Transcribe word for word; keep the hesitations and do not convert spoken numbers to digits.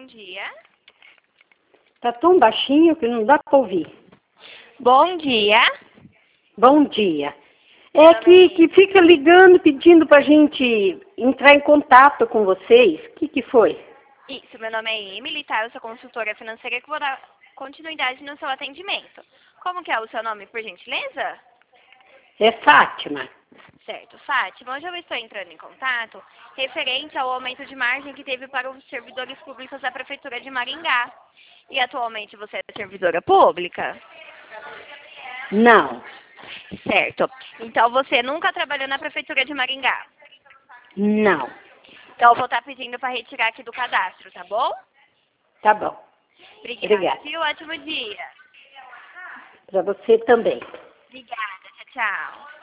dia. Tá tão baixinho que não dá para ouvir. Bom dia. Bom dia. É que, que fica ligando, pedindo pra gente entrar em contato com vocês. O que que foi? Isso, meu nome é Emily, tá? Eu sou consultora financeira que vou dar continuidade no seu atendimento. Como que é o seu nome, por gentileza? É Fátima. Certo, Fátima, hoje eu estou entrando em contato referente ao aumento de margem que teve para os servidores públicos da Prefeitura de Maringá. E atualmente você é servidora pública? Não. Certo. Então você nunca trabalhou na Prefeitura de Maringá? Não. Então eu vou estar pedindo para retirar aqui do cadastro, tá bom? Tá bom. Obrigada. Obrigada. E um ótimo dia. Para você também. Obrigada. Tchau, tchau.